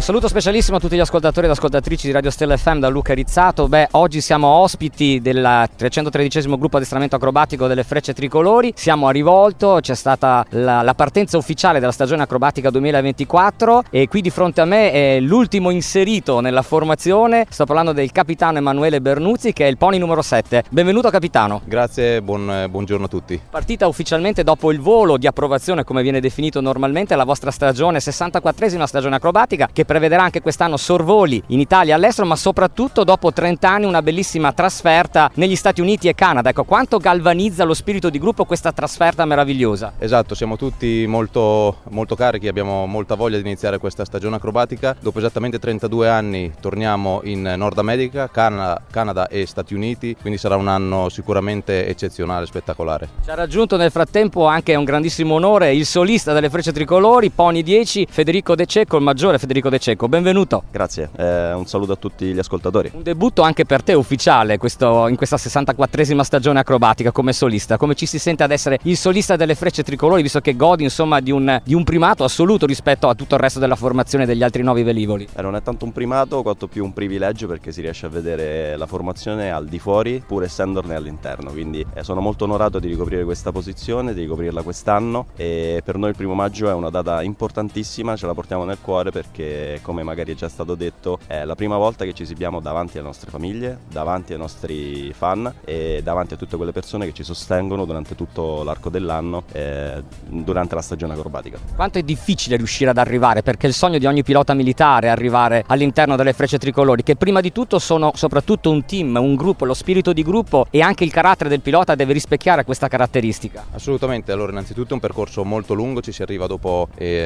saluto specialissimo a tutti gli ascoltatori ed ascoltatrici di Radio Stella FM da Luca Rizzato. Oggi siamo ospiti del 313esimo gruppo addestramento acrobatico delle Frecce Tricolori. Siamo a Rivolto, c'è stata la partenza ufficiale della stagione acrobatica 2024 e qui di fronte a me è l'ultimo inserito nella formazione. Sto parlando del capitano Emanuele Bernuzzi, che è il pony numero 7. Benvenuto capitano. Grazie, buongiorno a tutti. Partita ufficialmente dopo il volo di approvazione, come viene definito normalmente, la vostra stagione 64esima stagione acrobatica, che prevederà anche quest'anno sorvoli in Italia e all'estero, ma soprattutto dopo 30 anni una bellissima trasferta negli Stati Uniti e Canada. Ecco, quanto galvanizza lo spirito di gruppo questa trasferta meravigliosa? Esatto, siamo tutti molto carichi, abbiamo molta voglia di iniziare questa stagione acrobatica. Dopo esattamente 32 anni torniamo in Nord America, Canada e Stati Uniti, quindi sarà un anno sicuramente eccezionale, spettacolare. Ci ha raggiunto nel frattempo anche un grandissimo onore il solista delle Frecce Tricolori, Pony 10, Federico De Cecco, il maggiore Federico De Cecco. Benvenuto. Grazie, un saluto a tutti gli ascoltatori. Un debutto anche per te ufficiale in questa 64esima stagione acrobatica come solista. Come ci si sente ad essere il solista delle Frecce Tricolori, visto che godi insomma di un primato assoluto rispetto a tutto il resto della formazione degli altri 9 velivoli? Non è tanto un primato quanto più un privilegio, perché si riesce a vedere la formazione al di fuori pur essendone all'interno, quindi sono molto onorato di ricoprire questa posizione, di ricoprirla quest'anno, e per noi il 1° maggio è una data importantissima, ce la portiamo nel cuore perché, come magari è già stato detto, è la prima volta che ci esibiamo davanti alle nostre famiglie, davanti ai nostri fan e davanti a tutte quelle persone che ci sostengono durante tutto l'arco dell'anno, durante la stagione acrobatica. Quanto è difficile riuscire ad arrivare, perché il sogno di ogni pilota militare è arrivare all'interno delle Frecce Tricolori, che prima di tutto sono soprattutto un team, un gruppo, lo spirito di gruppo, e anche il carattere del pilota deve rispecchiare questa caratteristica. Assolutamente, allora innanzitutto è un percorso molto lungo, ci si arriva dopo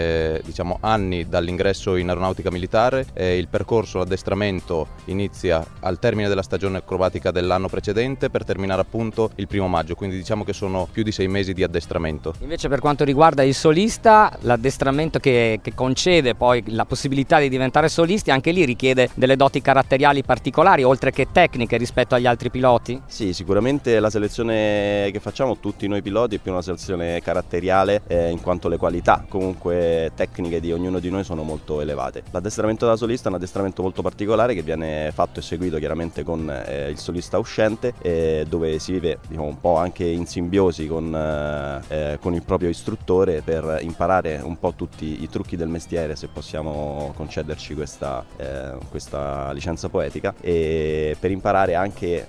anni dall'ingresso in aeronautica militare, il percorso, l'addestramento inizia al termine della stagione acrobatica dell'anno precedente per terminare appunto il 1° maggio, quindi diciamo che sono più di 6 mesi di addestramento. Invece per quanto riguarda il solista, l'addestramento che concede poi la possibilità di diventare solisti, anche lì richiede delle doti caratteriali particolari oltre che tecniche rispetto agli altri piloti? Sì, sicuramente la selezione che facciamo tutti noi piloti è più una selezione caratteriale, in quanto le qualità comunque tecniche di ognuno di noi sono molto elevate. L'addestramento da solista è un addestramento molto particolare che viene fatto e seguito chiaramente con il solista uscente, dove si vive un po' anche in simbiosi con il proprio istruttore per imparare un po' tutti i trucchi del mestiere, se possiamo concederci questa licenza poetica, e per imparare anche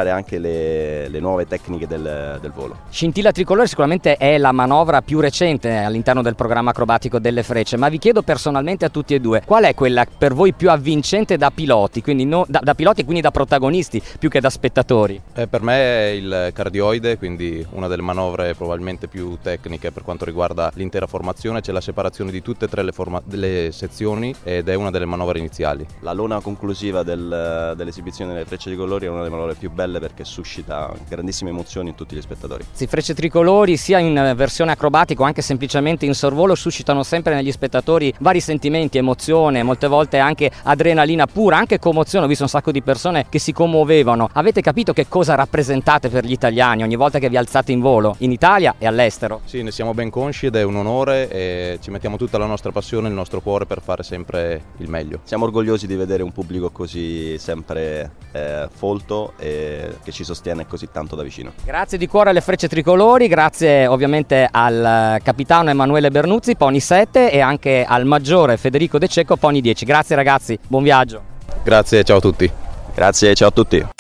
le nuove tecniche del volo. Scintilla Tricolore sicuramente è la manovra più recente all'interno del programma acrobatico delle Frecce, ma vi chiedo personalmente a tutti e due, qual è quella per voi più avvincente da piloti, quindi da piloti e quindi da protagonisti più che da spettatori? Per me è il cardioide, quindi una delle manovre probabilmente più tecniche per quanto riguarda l'intera formazione. C'è la separazione di tutte e 3 le sezioni ed è una delle manovre iniziali. La lona conclusiva dell'esibizione delle Frecce Tricolori è una delle manovre più belle perché suscita grandissime emozioni in tutti gli spettatori. Sì, Frecce Tricolori sia in versione acrobatica o anche semplicemente in sorvolo suscitano sempre negli spettatori vari sentimenti, emozione, molte volte anche adrenalina pura, anche commozione. Ho visto un sacco di persone che si commuovevano. Avete capito che cosa rappresentate per gli italiani ogni volta che vi alzate in volo, in Italia e all'estero? Sì, ne siamo ben consci ed è un onore e ci mettiamo tutta la nostra passione e il nostro cuore per fare sempre il meglio. Siamo orgogliosi di vedere un pubblico così sempre folto e che ci sostiene così tanto da vicino. Grazie di cuore alle Frecce Tricolori, grazie ovviamente al capitano Emanuele Bernuzzi, Pony 7, e anche al maggiore Federico De Cecco, Pony 10. Grazie ragazzi, buon viaggio. Grazie, ciao a tutti. Grazie, ciao a tutti.